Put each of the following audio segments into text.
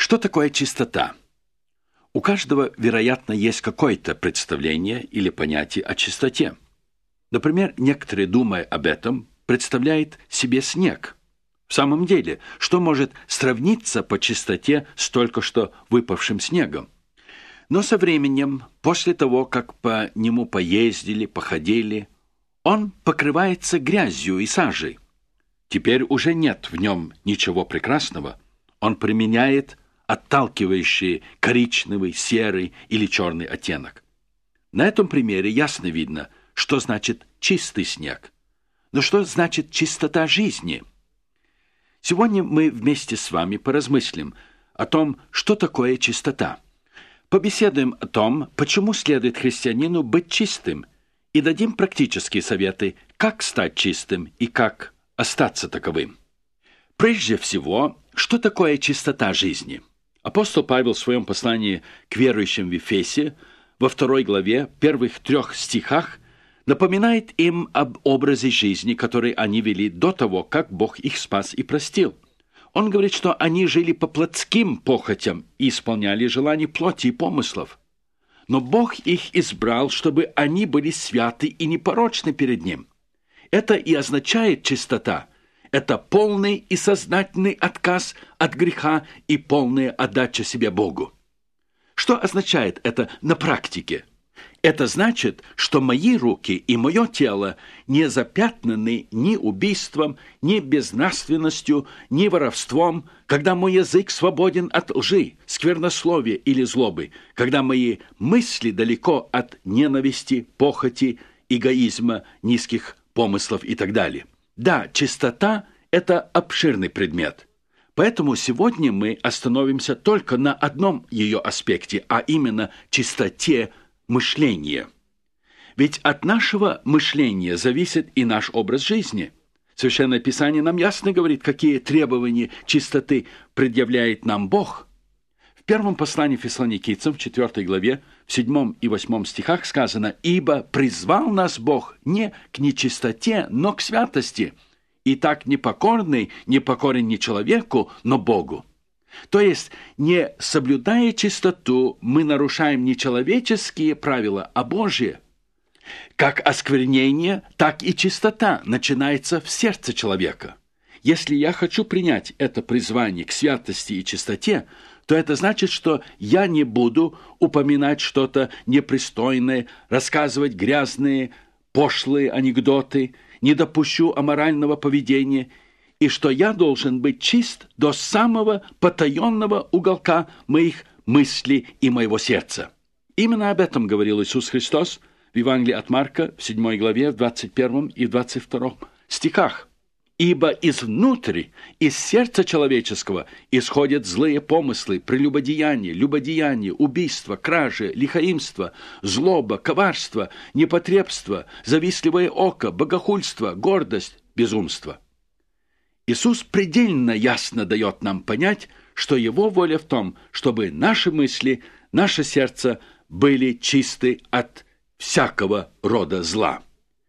Что такое чистота? У каждого, вероятно, есть какое-то представление или понятие о чистоте. Например, некоторые, думая об этом, представляют себе снег. В самом деле, что может сравниться по чистоте с только что выпавшим снегом? Но со временем, после того, как по нему поездили, походили, он покрывается грязью и сажей. Теперь уже нет в нем ничего прекрасного. Он применяет отталкивающий коричневый, серый или черный оттенок. На этом примере ясно видно, что значит чистый снег. Но что значит чистота жизни? Сегодня мы вместе с вами поразмыслим о том, что такое чистота. Побеседуем о том, почему следует христианину быть чистым, и дадим практические советы, как стать чистым и как остаться таковым. Прежде всего, что такое чистота жизни? Апостол Павел в своем послании к верующим в Ефесе во 2 главе, первых 3 стихах, напоминает им об образе жизни, который они вели до того, как Бог их спас и простил. Он говорит, что они жили по плотским похотям и исполняли желания плоти и помыслов. Но Бог их избрал, чтобы они были святы и непорочны перед Ним. Это и означает чистота. Это полный и сознательный отказ от греха и полная отдача себе Богу. Что означает это на практике? Это значит, что мои руки и мое тело не запятнаны ни убийством, ни безнравственностью, ни воровством, когда мой язык свободен от лжи, сквернословия или злобы, когда мои мысли далеко от ненависти, похоти, эгоизма, низких помыслов и так далее. Да, чистота – это обширный предмет. Поэтому сегодня мы остановимся только на одном ее аспекте, а именно чистоте мышления. Ведь от нашего мышления зависит и наш образ жизни. Священное Писание нам ясно говорит, какие требования чистоты предъявляет нам Бог. В первом послании Фессалоникийцам, в 4 главе, в 7 и 8 стихах сказано: «Ибо призвал нас Бог не к нечистоте, но к святости. И так непокорный не покорен не человеку, но Богу». То есть, не соблюдая чистоту, мы нарушаем не человеческие правила, а Божьи. Как осквернение, так и чистота начинается в сердце человека. Если я хочу принять это призвание к святости и чистоте, то это значит, что я не буду упоминать что-то непристойное, рассказывать грязные, пошлые анекдоты, не допущу аморального поведения, и что я должен быть чист до самого потаенного уголка моих мыслей и моего сердца. Именно об этом говорил Иисус Христос в Евангелии от Марка, в 7 главе, в 21 и 22 стихах. «Ибо изнутри, из сердца человеческого, исходят злые помыслы, прелюбодеяние, любодеяние, убийство, кражи, лихаимство, злоба, коварство, непотребство, завистливое око, богохульство, гордость, безумство». Иисус предельно ясно дает нам понять, что Его воля в том, чтобы наши мысли, наше сердце были чисты от всякого рода зла.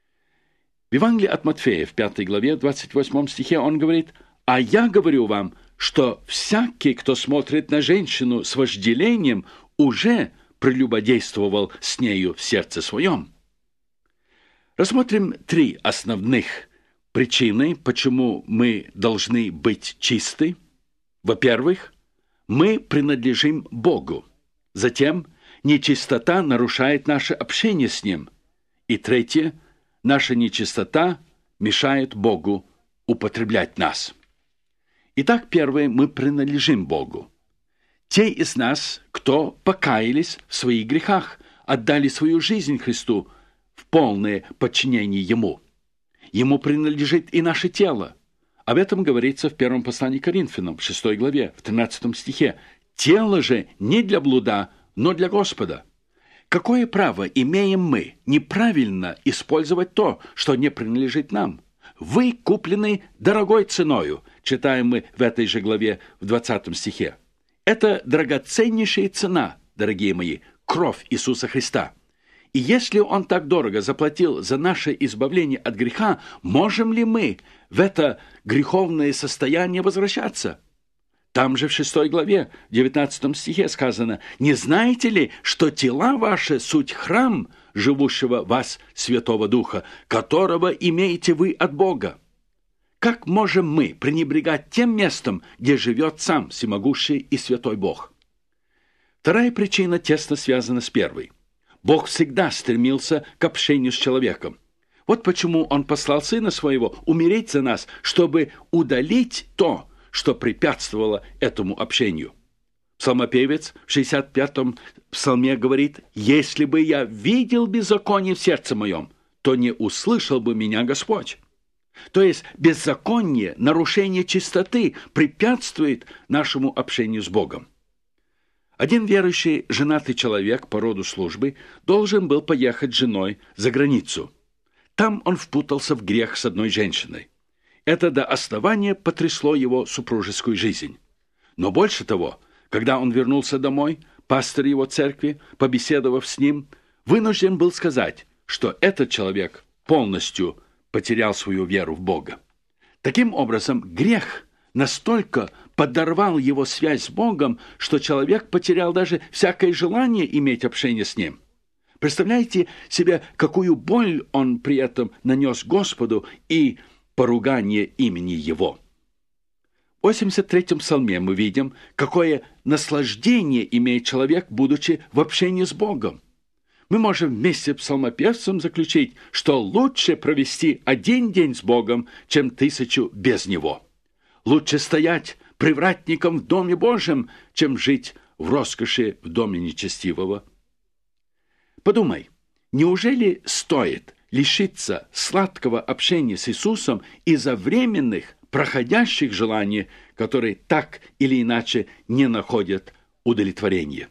В Евангелии от Матфея, в 5 главе, в 28 стихе он говорит: «А я говорю вам, что всякий, кто смотрит на женщину с вожделением, уже прелюбодействовал с нею в сердце своем». Рассмотрим 3 основных причины, почему мы должны быть чисты. Во-первых, мы принадлежим Богу. Затем, нечистота нарушает наше общение с Ним. И третье, наша нечистота мешает Богу употреблять нас. Итак, первое, мы принадлежим Богу. Те из нас, кто покаялись в своих грехах, отдали свою жизнь Христу в полное подчинение Ему. Ему принадлежит и наше тело. Об этом говорится в первом послании к Коринфянам, в 6 главе, в 13 стихе. «Тело же не для блуда, но для Господа». Какое право имеем мы неправильно использовать то, что не принадлежит нам? «Вы куплены дорогой ценою», читаем мы в этой же главе, в 20 стихе. Это драгоценнейшая цена, дорогие мои, кровь Иисуса Христа. И если Он так дорого заплатил за наше избавление от греха, можем ли мы в это греховное состояние возвращаться? Там же в 6 главе, 19 стихе сказано: «Не знаете ли, что тела ваши суть храм живущего в вас Святого Духа, которого имеете вы от Бога?» Как можем мы пренебрегать тем местом, где живет сам всемогущий и святой Бог? Вторая причина тесно связана с первой. Бог всегда стремился к общению с человеком. Вот почему Он послал Сына Своего умереть за нас, чтобы удалить то, что препятствовало этому общению. Псалмопевец в 65-м псалме говорит: «Если бы я видел беззаконие в сердце моем, то не услышал бы меня Господь». То есть беззаконие, нарушение чистоты препятствует нашему общению с Богом. Один верующий, женатый человек по роду службы должен был поехать с женой за границу. Там он впутался в грех с одной женщиной. Это до основания потрясло его супружескую жизнь. Но больше того, когда он вернулся домой, пастор его церкви, побеседовав с ним, вынужден был сказать, что этот человек полностью потерял свою веру в Бога. Таким образом, грех настолько подорвал его связь с Богом, что человек потерял даже всякое желание иметь общение с Ним. Представляете себе, какую боль он при этом нанес Господу и поругание имени Его. В 83-м псалме мы видим, какое наслаждение имеет человек, будучи в общении с Богом. Мы можем вместе с псалмопевцем заключить, что лучше провести 1 день с Богом, чем 1000 без Него. Лучше стоять привратником в Доме Божьем, чем жить в роскоши в доме нечестивого. Подумай, неужели стоит лишиться сладкого общения с Иисусом из-за временных, проходящих желаний, которые так или иначе не находят удовлетворения?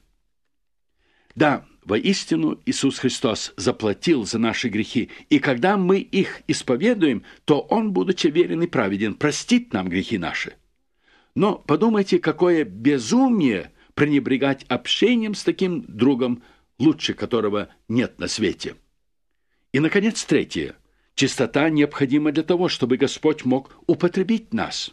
Да, воистину Иисус Христос заплатил за наши грехи, и когда мы их исповедуем, то Он, будучи верен и праведен, простит нам грехи наши. Но подумайте, какое безумие пренебрегать общением с таким другом, лучше которого нет на свете. И, наконец, третье. Чистота необходима для того, чтобы Господь мог употребить нас.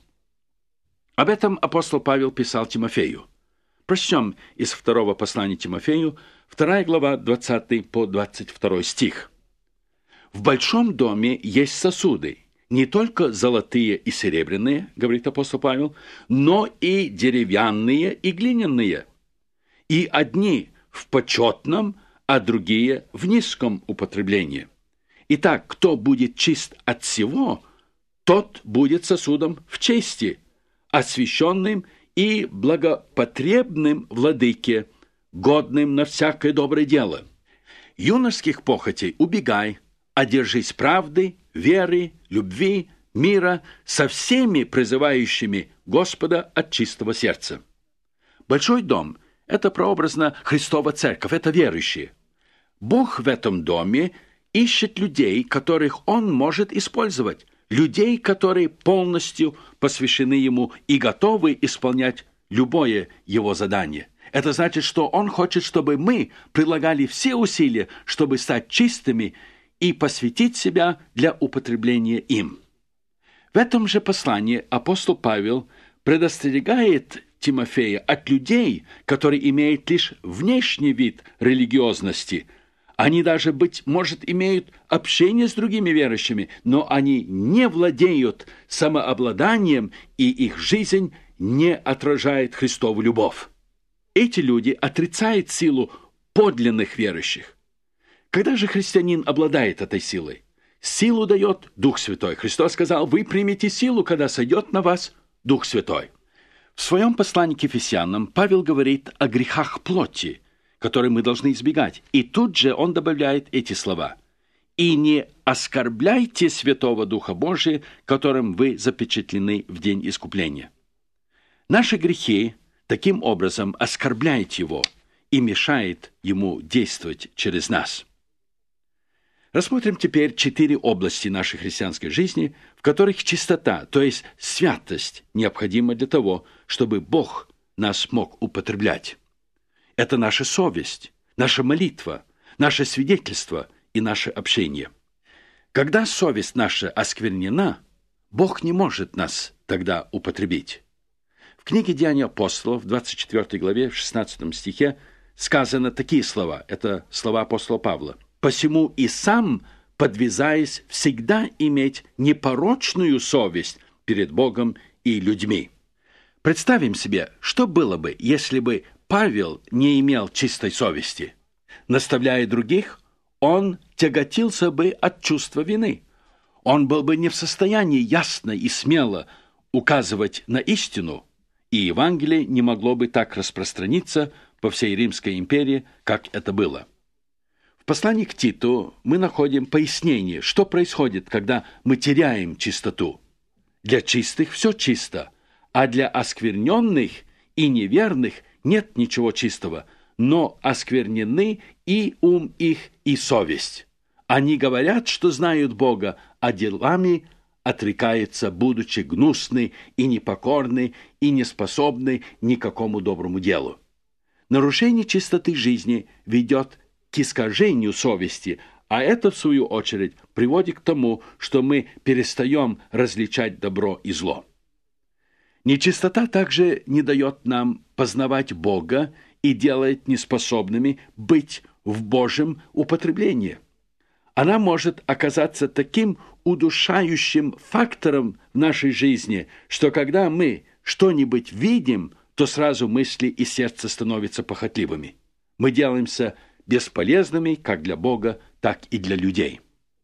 Об этом апостол Павел писал Тимофею. Прочтем из 2 послания Тимофею, 2 глава, 20 по 22 стих. «В большом доме есть сосуды, не только золотые и серебряные, — говорит апостол Павел, — но и деревянные и глиняные, и одни в почетном, а другие в низком употреблении. Итак, кто будет чист от всего, тот будет сосудом в чести, освященным и благопотребным владыке, годным на всякое доброе дело. Юношеских похотей убегай, а держись правды, веры, любви, мира со всеми призывающими Господа от чистого сердца». Большой дом – это прообразно Христова церковь, это верующие. Бог в этом доме ищет людей, которых Он может использовать, людей, которые полностью посвящены Ему и готовы исполнять любое Его задание. Это значит, что Он хочет, чтобы мы прилагали все усилия, чтобы стать чистыми и посвятить себя для употребления им. В этом же послании апостол Павел предостерегает Тимофея от людей, которые имеют лишь внешний вид религиозности. Они даже, быть может, имеют общение с другими верующими, но они не владеют самообладанием, и их жизнь не отражает Христову любовь. Эти люди отрицают силу подлинных верующих. Когда же христианин обладает этой силой? Силу дает Дух Святой. Христос сказал: «Вы примете силу, когда сойдет на вас Дух Святой». В своем послании к Ефесянам Павел говорит о грехах плоти, которые мы должны избегать. И тут же он добавляет эти слова: «И не оскорбляйте Святого Духа Божия, которым вы запечатлены в день искупления». Наши грехи таким образом оскорбляют Его и мешают Ему действовать через нас. Рассмотрим теперь 4 области нашей христианской жизни, в которых чистота, то есть святость, необходима для того, чтобы Бог нас мог употреблять. Это наша совесть, наша молитва, наше свидетельство и наше общение. Когда совесть наша осквернена, Бог не может нас тогда употребить. В книге «Деяния апостолов» в 24 главе, в 16 стихе сказано такие слова. Это слова апостола Павла. «Посему и сам, подвязаясь, всегда иметь непорочную совесть перед Богом и людьми». Представим себе, что было бы, если бы Павел не имел чистой совести. Наставляя других, он тяготился бы от чувства вины. Он был бы не в состоянии ясно и смело указывать на истину, и Евангелие не могло бы так распространиться по всей Римской империи, как это было. В послании к Титу мы находим пояснение, что происходит, когда мы теряем чистоту. Для чистых все чисто, а для оскверненных и неверных нет ничего чистого, но осквернены и ум их, и совесть. Они говорят, что знают Бога, а делами отрекаются, будучи гнусны и непокорны, и неспособны ни к какому доброму делу. Нарушение чистоты жизни ведет к искажению совести, а это, в свою очередь, приводит к тому, что мы перестаем различать добро и зло. Нечистота также не дает нам познавать Бога и делает неспособными быть в Божьем употреблении. Она может оказаться таким удушающим фактором в нашей жизни, что когда мы что-нибудь видим, то сразу мысли и сердце становятся похотливыми. Мы делаемся бесполезными как для Бога, так и для людей.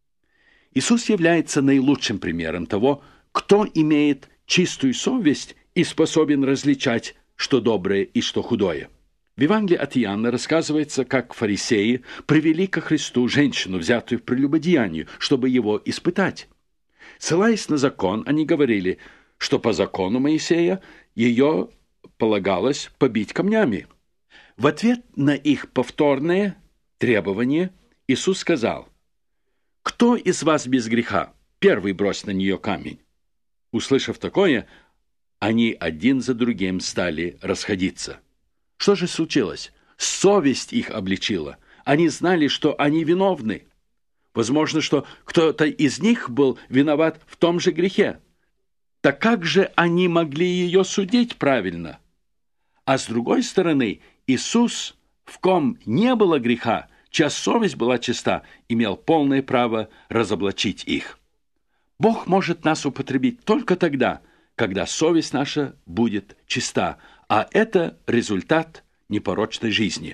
Иисус является наилучшим примером того, кто имеет чистую совесть и способен различать, что доброе и что худое. В Евангелии от Иоанна рассказывается, как фарисеи привели ко Христу женщину, взятую в прелюбодеянии, чтобы его испытать. Ссылаясь на закон, они говорили, что по закону Моисея ее полагалось побить камнями. В ответ на их повторное требование Иисус сказал: «Кто из вас без греха? Первый брось на нее камень». Услышав такое, они один за другим стали расходиться. Что же случилось? Совесть их обличила. Они знали, что они виновны. Возможно, что кто-то из них был виноват в том же грехе. Так как же они могли ее судить правильно? А с другой стороны, Иисус, в ком не было греха, чья совесть была чиста, имел полное право разоблачить их. Бог может нас употребить только тогда, когда совесть наша будет чиста, а это результат непорочной жизни.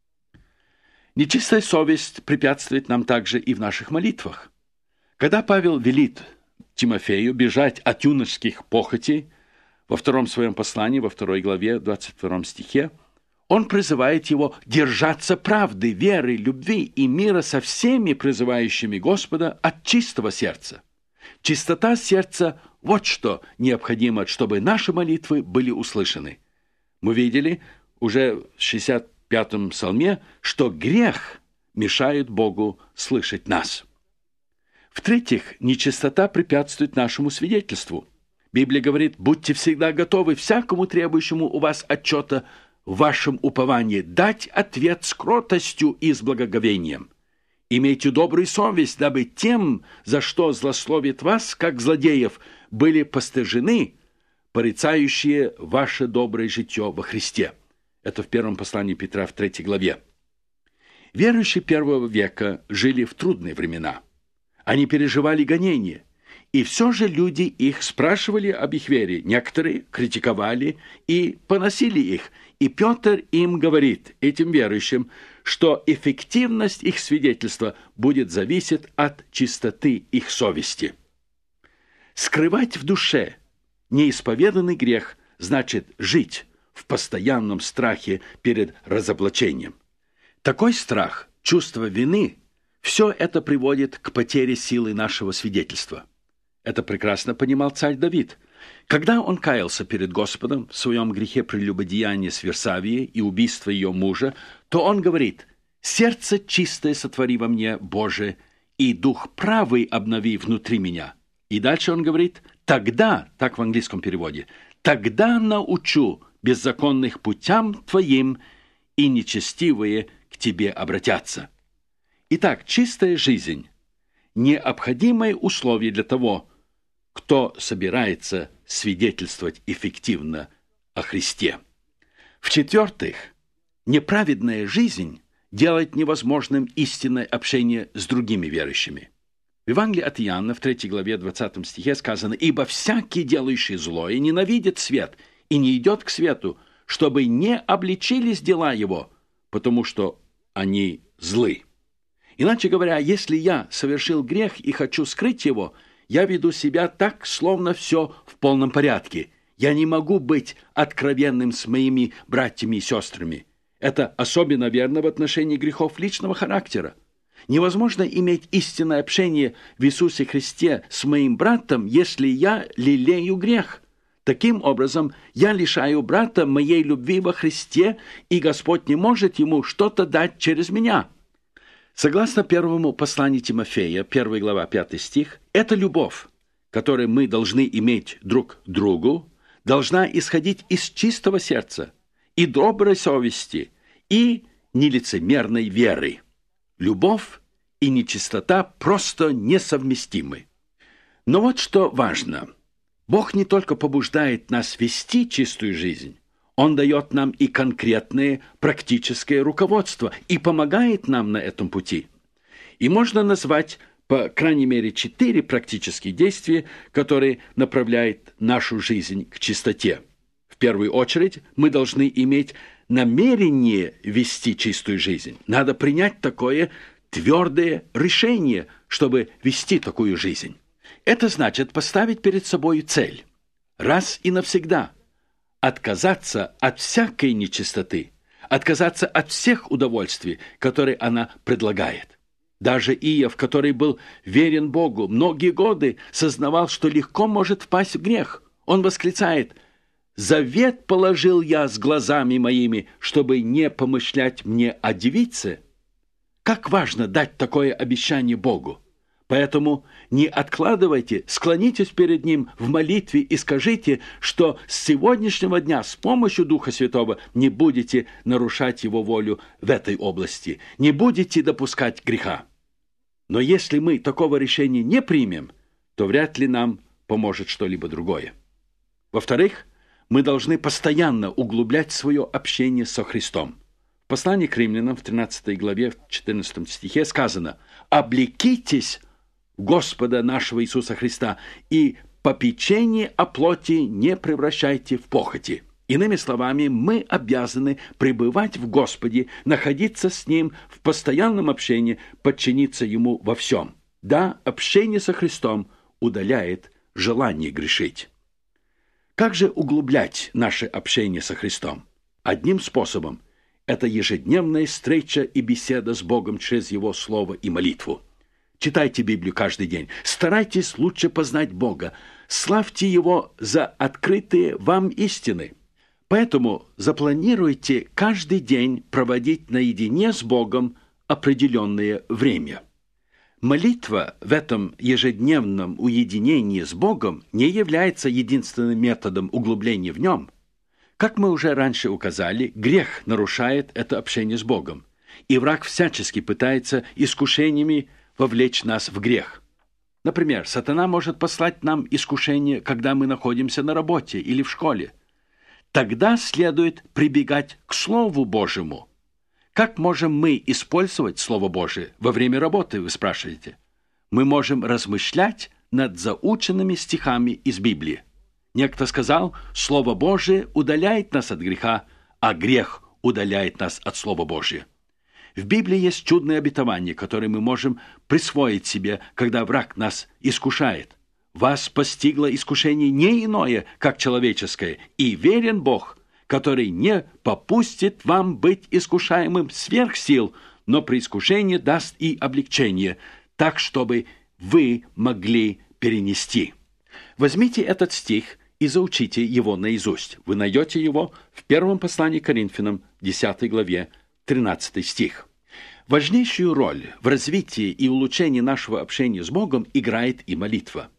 Нечистая совесть препятствует нам также и в наших молитвах. Когда Павел велит Тимофею бежать от юношеских похотей, во втором своем послании, во 2 главе, 22 стихе, он призывает его держаться правды, веры, любви и мира со всеми призывающими Господа от чистого сердца. Чистота сердца – вот что необходимо, чтобы наши молитвы были услышаны. Мы видели уже в 65-м псалме, что грех мешает Богу слышать нас. В-третьих, нечистота препятствует нашему свидетельству. Библия говорит: «Будьте всегда готовы всякому требующему у вас отчета в вашем уповании дать ответ с кротостью и с благоговением. Имейте добрую совесть, дабы тем, за что злословит вас, как злодеев, были постыжены, порицающие ваше доброе житье во Христе». Это в первом послании Петра в 3 главе. Верующие первого века жили в трудные времена. Они переживали гонения, и все же люди их спрашивали об их вере. Некоторые критиковали и поносили их. И Петр им говорит, этим верующим, что эффективность их свидетельства будет зависеть от чистоты их совести. Скрывать в душе неисповеданный грех значит жить в постоянном страхе перед разоблачением. Такой страх, чувство вины – все это приводит к потере силы нашего свидетельства. Это прекрасно понимал царь Давид. Когда он каялся перед Господом в своем грехе прелюбодеяния с Версавией и убийства ее мужа, то он говорит: «Сердце чистое сотвори во мне, Боже, и дух правый обнови внутри меня». И дальше он говорит: «Тогда», так в английском переводе, «тогда научу беззаконных путям Твоим, и нечестивые к Тебе обратятся». Итак, чистая жизнь – необходимое условие для того, кто собирается свидетельствовать эффективно о Христе. В-четвертых, неправедная жизнь делает невозможным истинное общение с другими верующими. В Евангелии от Иоанна, в 3 главе 20 стихе сказано: «Ибо всякий, делающий злое, ненавидит свет и не идет к свету, чтобы не обличились дела его, потому что они злы». Иначе говоря, если я совершил грех и хочу скрыть его, я веду себя так, словно все в полном порядке. Я не могу быть откровенным с моими братьями и сестрами. Это особенно верно в отношении грехов личного характера. Невозможно иметь истинное общение в Иисусе Христе с моим братом, если я лелею грех. Таким образом, я лишаю брата моей любви во Христе, и Господь не может ему что-то дать через меня. Согласно первому посланию Тимофея, 1 глава, 5 стих, эта любовь, которую мы должны иметь друг к другу, должна исходить из чистого сердца и доброй совести и нелицемерной веры. Любовь и нечистота просто несовместимы. Но вот что важно. Бог не только побуждает нас вести чистую жизнь, Он дает нам и конкретное практическое руководство и помогает нам на этом пути. И можно назвать, по крайней мере, 4 практические действия, которые направляют нашу жизнь к чистоте. В первую очередь, мы должны иметь намерение вести чистую жизнь. Надо принять такое твердое решение, чтобы вести такую жизнь. Это значит поставить перед собой цель. Раз и навсегда отказаться от всякой нечистоты, отказаться от всех удовольствий, которые она предлагает. Даже Иов, который был верен Богу, многие годы сознавал, что легко может впасть в грех. Он восклицает: «Завет положил я с глазами моими, чтобы не помышлять мне о девице». Как важно дать такое обещание Богу! Поэтому не откладывайте, склонитесь перед Ним в молитве и скажите, что с сегодняшнего дня с помощью Духа Святого не будете нарушать Его волю в этой области, не будете допускать греха. Но если мы такого решения не примем, то вряд ли нам поможет что-либо другое. Во-вторых, мы должны постоянно углублять свое общение со Христом. В послании к римлянам в 13 главе, в 14 стихе сказано: «Облекитесь Господа нашего Иисуса Христа, и попечение о плоти не превращайте в похоти». Иными словами, мы обязаны пребывать в Господе, находиться с Ним в постоянном общении, подчиниться Ему во всем. Да, общение со Христом удаляет желание грешить. Как же углублять наше общение со Христом? Одним способом – это ежедневная встреча и беседа с Богом через Его Слово и молитву. Читайте Библию каждый день. Старайтесь лучше познать Бога. Славьте Его за открытые вам истины. Поэтому запланируйте каждый день проводить наедине с Богом определенное время. Молитва в этом ежедневном уединении с Богом не является единственным методом углубления в Нем. Как мы уже раньше указали, грех нарушает это общение с Богом, и враг всячески пытается искушениями вовлечь нас в грех. Например, сатана может послать нам искушение, когда мы находимся на работе или в школе. Тогда следует прибегать к Слову Божьему. Как можем мы использовать Слово Божие во время работы, вы спрашиваете? Мы можем размышлять над заученными стихами из Библии. Некто сказал: «Слово Божие удаляет нас от греха, а грех удаляет нас от Слова Божия». В Библии есть чудное обетование, которое мы можем присвоить себе, когда враг нас искушает. «Вас постигло искушение не иное, как человеческое, и верен Бог, который не попустит вам быть искушаемым сверх сил, но при искушении даст и облегчение, так, чтобы вы могли перенести». Возьмите этот стих и заучите его наизусть. Вы найдете его в первом послании к Коринфянам, 10 главе, 13 стих. Важнейшую роль в развитии и улучшении нашего общения с Богом играет и молитва.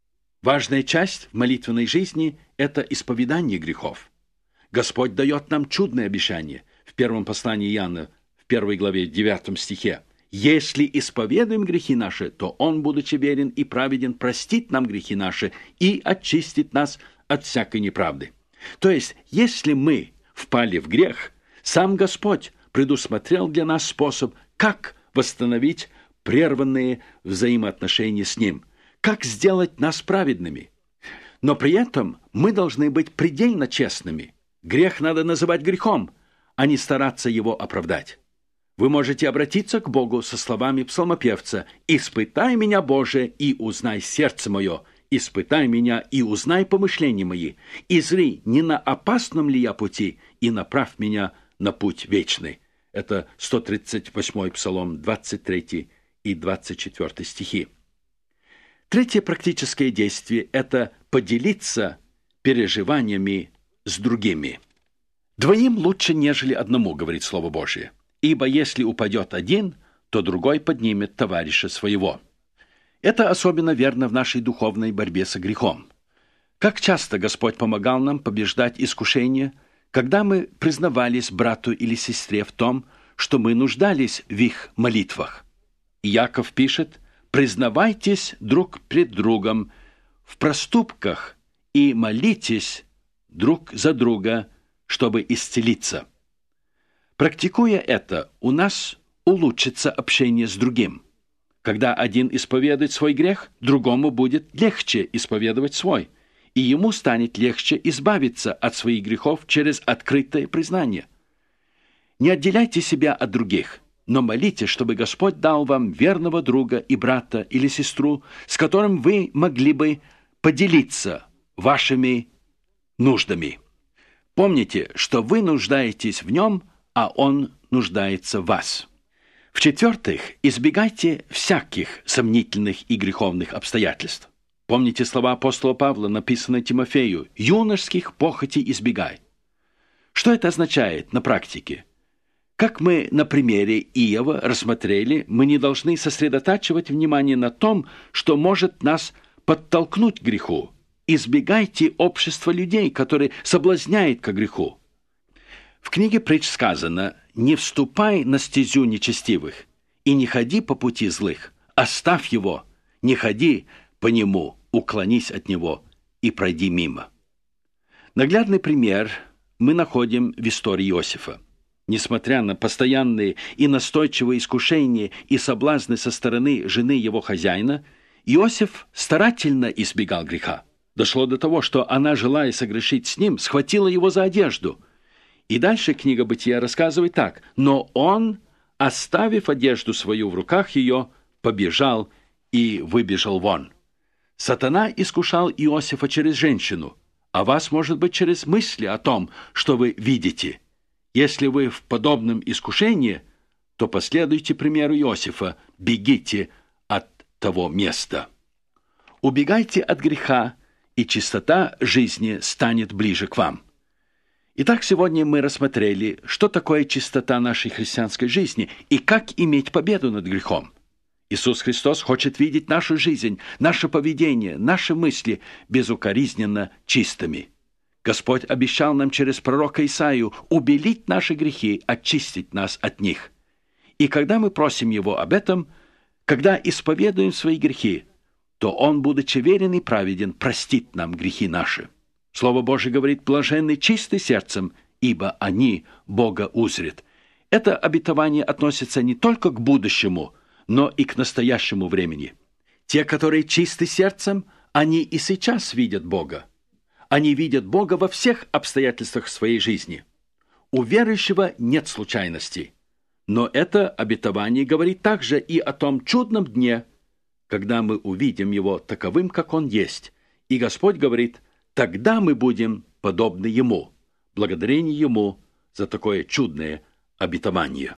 Важная часть в молитвенной жизни – это исповедание грехов. Господь дает нам чудное обещание в первом послании Иоанна, в 1 главе, 9 стихе. «Если исповедуем грехи наши, то Он, будучи верен и праведен, простит нам грехи наши и очистит нас от всякой неправды». То есть, если мы впали в грех, сам Господь предусмотрел для нас способ, как восстановить прерванные взаимоотношения с Ним, как сделать нас праведными. Но при этом мы должны быть предельно честными. Грех надо называть грехом, а не стараться его оправдать. Вы можете обратиться к Богу со словами псалмопевца: «Испытай меня, Боже, и узнай сердце мое, испытай меня и узнай помышления мои, и зри, не на опасном ли я пути, и направь меня на путь вечный». Это 138-й Псалом, 23 и 24 стихи. Третье практическое действие – это поделиться переживаниями с другими. «Двоим лучше, нежели одному», говорит Слово Божие. «Ибо если упадет один, то другой поднимет товарища своего». Это особенно верно в нашей духовной борьбе со грехом. Как часто Господь помогал нам побеждать искушения, когда мы признавались брату или сестре в том, что мы нуждались в их молитвах. Иаков пишет: «Признавайтесь друг пред другом в проступках и молитесь друг за друга, чтобы исцелиться». Практикуя это, у нас улучшится общение с другим. Когда один исповедует свой грех, другому будет легче исповедовать свой, и ему станет легче избавиться от своих грехов через открытое признание. Не отделяйте себя от других, но молите, чтобы Господь дал вам верного друга и брата или сестру, с которым вы могли бы поделиться вашими нуждами. Помните, что вы нуждаетесь в нем, а он нуждается в вас. В-четвертых, избегайте всяких сомнительных и греховных обстоятельств. Помните слова апостола Павла, написанные Тимофею: «Юношеских похотей избегай». Что это означает на практике? Как мы на примере Иова рассмотрели, мы не должны сосредотачивать внимание на том, что может нас подтолкнуть к греху. Избегайте общества людей, которые соблазняют к греху. В книге притч сказано: «Не вступай на стезю нечестивых, и не ходи по пути злых, оставь его, не ходи по нему, уклонись от него и пройди мимо». Наглядный пример мы находим в истории Иосифа. Несмотря на постоянные и настойчивые искушения и соблазны со стороны жены его хозяина, Иосиф старательно избегал греха. Дошло до того, что она, желая согрешить с ним, схватила его за одежду. И дальше книга Бытия рассказывает так: «Но он, оставив одежду свою в руках ее, побежал и выбежал вон». Сатана искушал Иосифа через женщину, а вас, может быть, через мысли о том, что вы видите. Если вы в подобном искушении, то последуйте примеру Иосифа, бегите от того места. Убегайте от греха, и чистота жизни станет ближе к вам. Итак, сегодня мы рассмотрели, что такое чистота нашей христианской жизни и как иметь победу над грехом. Иисус Христос хочет видеть нашу жизнь, наше поведение, наши мысли безукоризненно чистыми. Господь обещал нам через пророка Исаию убелить наши грехи, очистить нас от них. И когда мы просим Его об этом, когда исповедуем свои грехи, то Он, будучи верен и праведен, простит нам грехи наши. Слово Божие говорит: «Блаженны чисты сердцем, ибо они Бога узрят». Это обетование относится не только к будущему, но и к настоящему времени. Те, которые чисты сердцем, они и сейчас видят Бога. Они видят Бога во всех обстоятельствах своей жизни. У верующего нет случайностей. Но это обетование говорит также и о том чудном дне, когда мы увидим Его таковым, как Он есть. И Господь говорит: «Тогда мы будем подобны Ему». Благодарение Ему за такое чудное обетование.